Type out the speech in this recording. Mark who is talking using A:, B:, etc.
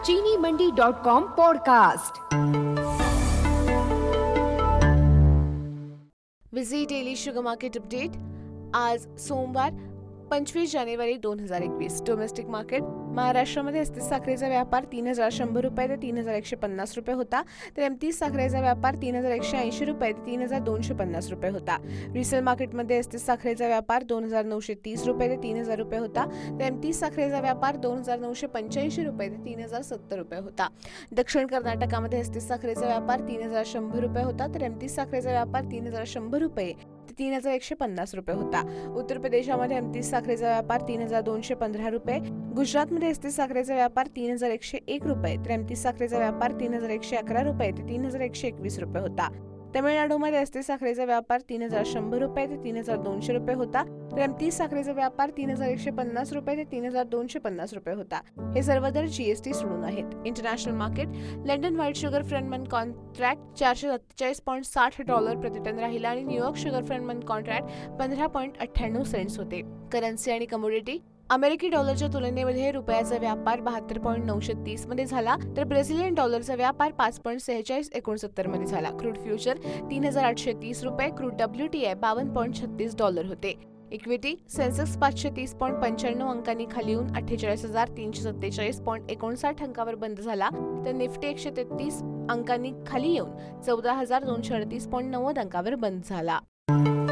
A: चीनीमंडी.com podcast.
B: Visit daily sugar market update. आज सोमवार 25 जानेवारी 2021। Domestic market महाराष्ट्रामध्ये 35 साखरेचा व्यापार 3,100 रुपये ते 3,150 रुपये होता, तर M30 साखरेचा व्यापार 3,180 रुपये ते 3,250 रुपये होता। रिसेल मार्केटमध्ये 35 साखरेचा व्यापार 2,930 रुपये ते 3,000 रुपये होता, तर M30 साखरेचा व्यापार 2,985 रुपये ते 3,070 रुपये होता। दक्षिण कर्नाटकामध्ये 35 साखरेचा व्यापार 3,100 रुपये होता, तर M30 साखरेचा व्यापार 3,100 रुपये ते 3,150 रुपये होता। उत्तर प्रदेशामध्ये 35 साखरेचा व्यापार 3,215 रुपये, गुजरातमध्ये 35 साखरेचा व्यापार 3,101 रुपये, तर M30 साखरेचा व्यापार 3,111 रुपये ते 3,121 रुपये होता। तमिळनाडूमध्ये 35 साखरेचा व्यापार 3,100 रुपये ते 3,200 रुपये होता, तर M30 साखरेचा व्यापार 3,150 रुपये ते 3,250 रुपये होता। हे सर्व दर GST सोडून आहेत। International market London white sugar front month contract $447.60 प्रति टन राहिला आणि New York sugar front month contract 15.98 cents होते। करन्सी आणि कमोडिटी अमेरिकी डॉलरच्या तुलनेमध्ये रुपयाचा व्यापार 72.930 मध्ये झाला, तर ब्राझिलियन डॉलरचा व्यापार 5.4669 मध्ये झाला। क्रूड फ्युचर 3,830 रुपये, क्रूड WTI $52.36 होते। इक्विटी सेन्सेक्स 530.95 अंकांनी खाली येऊन 48,347.59 अंकावर बंद झाला, तर निफ्टी 133 अंकांनी खाली येऊन 14,238.90 अंकावर बंद झाला।